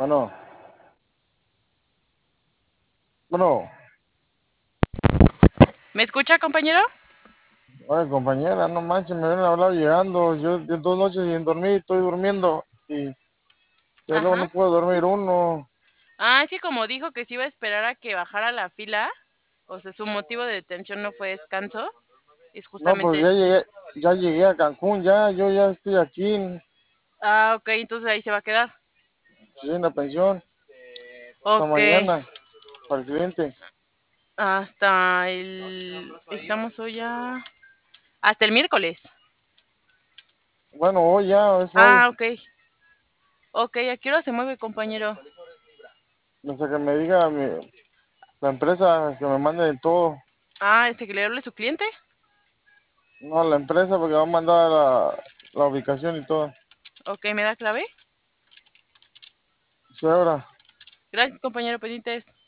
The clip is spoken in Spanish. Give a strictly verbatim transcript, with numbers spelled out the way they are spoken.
Bueno, bueno, ¿Me escucha, compañero? oye, compañera, no manches, me habían hablado llegando. Yo de dos noches sin dormir, estoy durmiendo y ya luego Ajá. no puedo dormir uno. Ah, es que como dijo que se iba a esperar a que bajara la fila, o sea, su motivo de detención no fue descanso, es No, pues justamente ya eso. llegué, ya llegué a Cancún, ya, yo ya estoy aquí, Ah, ok, entonces ahí se va a quedar. estoy en la pensión, hasta Ok, mañana, para el cliente. hasta el... Estamos hoy ya... Hasta el miércoles. Bueno, hoy ya, es hoy, Ah, ok. Ok, ¿a qué hora se mueve, compañero? hasta que me diga mi- la empresa que me mande todo. Ah, este que le hable su cliente. No, la empresa porque va a mandar la, la ubicación y todo. Ok, ¿me da clave? Sí, ahora. Gracias, compañero, pendientes.